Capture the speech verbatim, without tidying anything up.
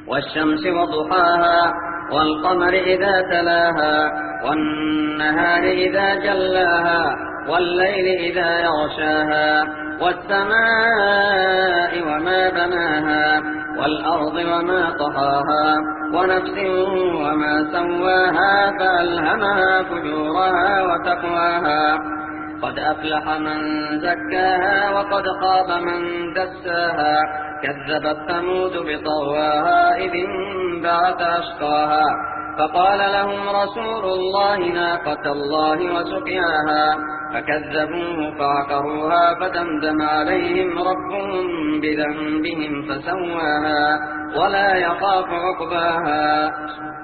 والشمس وضحاها والقمر إذا تلاها والنهار إذا جلاها والليل إذا يغشاها والسماء وما بناها والأرض وما طحاها ونفس وما سواها فألهمها فجورها وتقواها قد أفلح من زكاها وقد خاب من دساها كذبت ثمود بطغواها إذ انبعث أشقاها فقال لهم رسول الله ناقة الله وسقياها فكذبوه فعقروها فدمدم عليهم ربهم بذنبهم فسواها ولا يخاف عقباها.